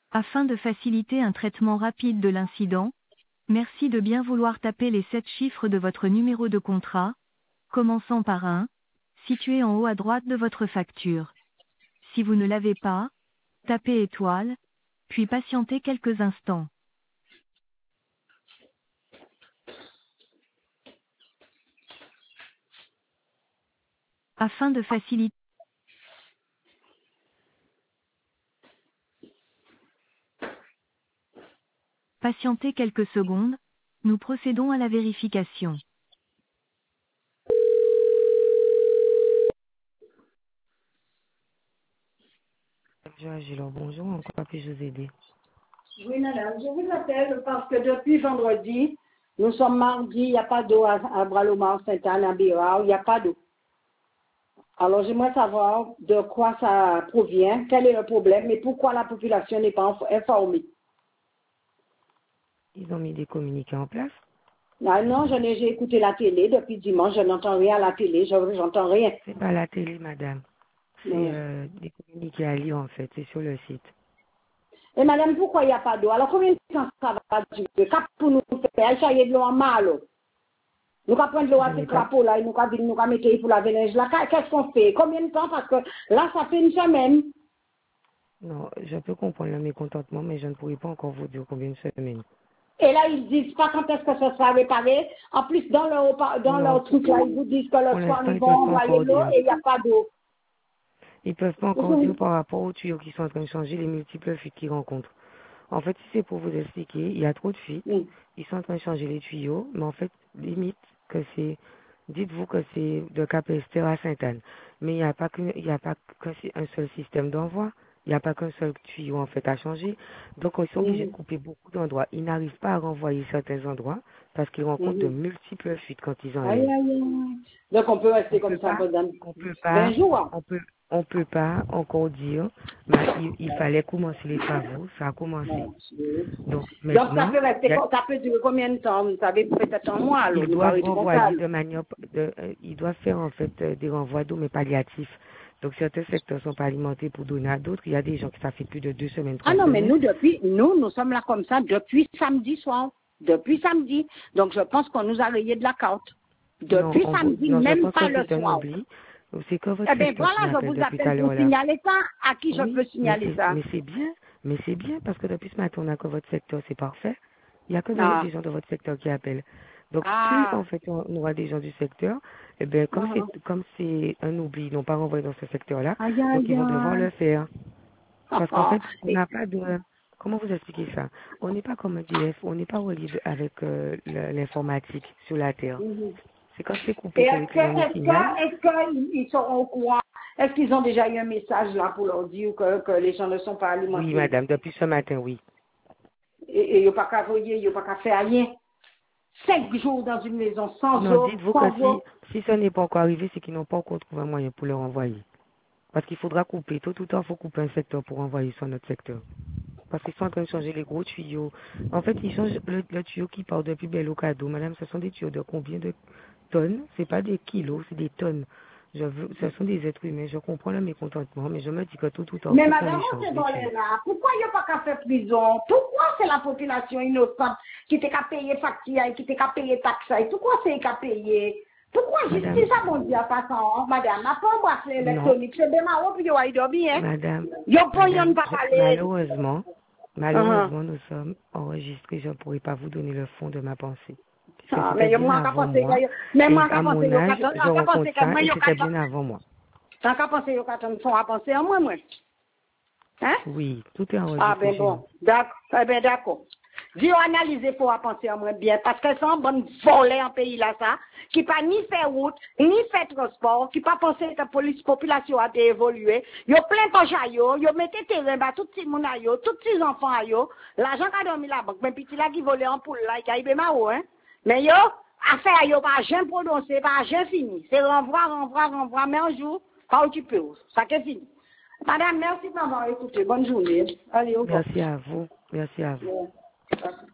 Afin de faciliter un traitement rapide de l'incident, merci de bien vouloir taper les 7 chiffres de votre numéro de contrat, commençant par 1, situé en haut à droite de votre facture. Si vous ne l'avez pas, tapez étoile, puis patientez quelques instants. Afin de faciliter, patientez quelques secondes, nous procédons à la vérification. Angelo, bonjour, en quoi puis-je vous aider? Oui, madame, je vous appelle parce que depuis vendredi, nous sommes mardi, il n'y a pas d'eau à Bralomar, Sainte-Anne, à Birard, il n'y a pas d'eau. Alors, j'aimerais savoir de quoi ça provient, quel est le problème et pourquoi la population n'est pas informée. Ils ont mis des communiqués en place? Ah non, j'ai écouté la télé depuis dimanche, je n'entends rien à la télé, j'entends rien. C'est pas la télé, madame. C'est Mm. des communiqués à lire, en fait. C'est sur le site. Et madame, pourquoi il n'y a pas d'eau? Alors, combien de temps ça va durer? Cap pour nous faire, ça y est de l'eau en mal. Nous allons prendre l'eau Je à ce n'ai pas... crapaud là, et nous allons mettre pour laver linge là. Qu'est-ce qu'on fait? Combien de temps? Parce que là, ça fait une semaine. Non, je peux comprendre le mécontentement, mais je ne pourrais pas encore vous dire combien de semaines. Et là, ils disent pas quand est-ce que ça sera réparé. En plus, dans Non, leur truc là, ils vous disent que pour le soir, l'instant, ils ils vont peuvent pas envoyer encore l'eau dire. et il n'y a pas d'eau. Ils peuvent pas encore dire par rapport aux tuyaux qui sont en train de changer les multiples fuites qu'ils rencontrent. En fait, si c'est pour vous expliquer, il y a trop de fuites. Mm. Ils sont en train de changer les tuyaux, mais en fait, limite que c'est, dites-vous que c'est de Capesterre à Sainte-Anne. Mais il n'y a pas que un seul système d'envoi. Il n'y a pas qu'un seul tuyau, en fait, à changer. Donc, ils sont obligés de Mhm. couper beaucoup d'endroits. Ils n'arrivent pas à renvoyer certains endroits parce qu'ils rencontrent de Mhm. multiples fuites quand ils Aïe, enlèvent. aïe, aïe. Donc, on peut On rester peut comme ça pas, pendant on peut 20 pas, jours. on peut pas encore dire, mais il fallait commencer les travaux, ça a commencé. Mon Dieu. Donc Donc, ça maintenant, peut rester, ça peut durer combien de temps? Vous savez, peut-être un mois, alors, ils nous doivent parler comme ça. renvoyer de manière, ils doivent faire en fait des renvois d'eau mais palliatifs. Donc certains secteurs sont pas alimentés pour donner à d'autres. Il y a des gens qui ça fait plus de 2 semaines, Ah trois non, mais semaines. nous sommes là comme ça depuis samedi soir. Depuis samedi. Donc, je pense qu'on nous a rayé de la carte. Non, Depuis samedi, non, je même pense que pas le c'est un soir. oubli. C'est que votre Eh bien, secteur qui voilà, je m'appelle vous depuis tout appelle à pour l'heure là. signaler ça. À qui je peux Oui, signaler ça? mais c'est bien parce que depuis ce matin, on a que votre secteur, c'est parfait. Il n'y a que Ah. des gens de votre secteur qui appellent. Donc, plus Ah. en fait on aura des gens du secteur, eh bien, Ah. comme c'est un oubli, ils n'ont pas renvoyé dans ce secteur-là, Aïe, donc ils aïe, vont devoir aïe. le faire. Ah, Parce qu'en ah. fait, on n'a pas de, comment vous expliquer ça? On n'est pas comme un DF, on n'est pas relié avec l'informatique sur la Terre. Mhm. C'est quand c'est Et coupé que le client nous signale. est-ce qu'ils sont au courant? Est-ce qu'ils ont déjà eu un message là pour leur dire que les gens ne sont pas Oui, alimentés? madame, depuis ce matin, oui. Et ils n'ont pas qu'à voyer, ils n'ont pas qu'à faire rien. 5 jours dans une maison sans Non, eau, dites-vous que sans eau. si ça n'est pas encore arrivé, c'est qu'ils n'ont pas encore trouvé un moyen pour le renvoyer. Parce qu'il faudra couper, tout le temps, il faut couper un secteur pour envoyer sur notre secteur. Parce qu'ils sont en train de changer les gros tuyaux. En fait, ils changent le tuyau qui part depuis Bel Cadeau. Madame, ce sont des tuyaux de combien de tonnes? C'est pas des kilos, c'est des tonnes. Ce sont des êtres humains, je comprends le mécontentement, mais je me dis que tout le temps, il Mais faut qu'on madame, les on change, se les tuyaux. volait là. Pourquoi il n'y a pas qu'à faire prison? Pourquoi c'est la population innocente qui t'a qu'à payer facture et qui t'a qu'à payer taxe? Pourquoi c'est qu'à payer? Pourquoi Madame, justice a mon Dieu pas ça, madame? A pas un bracelet non, électronique, c'est bien marrant, puis il y a dormir, hein? madame, Yo pas yon madame, pas parler. malheureusement, Uh-huh. malheureusement, nous sommes enregistrés. Je ne pourrais pas vous donner le fond de ma pensée. Puisque Ah, c'était mais bien moi, qu'à avant penser moi. que, mais Et moi, qu'à à penser, mon yo, âge, je qu'à rencontre penser que ça moi, et yo, c'était bien avant moi. qu'à penser, yo, qu'à faut à penser à moi, moi. Hein? Oui, tout est Ah, enregistré ben chez nous. bon, d'accord, eh ben d'accord. Dis analyser pour penser à moi bien, parce que c'est un bon volet en pays là, ça, qui pas ni fait route, ni fait transport, qui pas pensé que la police population a évolué. Yo plein poche à yo mettez terrain, bah, tout petit monde à yo, tout petits enfants à yo, l'argent qu'a dormi la banque, mais petit là qui volait en poule là, il y a maro, hein. Mais yo, affaire yo, pas jamais prononcé, pas jamais fini. C'est renvoi, mais un jour, pas où tu peux, ça qui est fini. Madame, merci de m'avoir écouté. Bonne journée. Allez, au revoir. Merci à vous. Merci à vous. Yeah.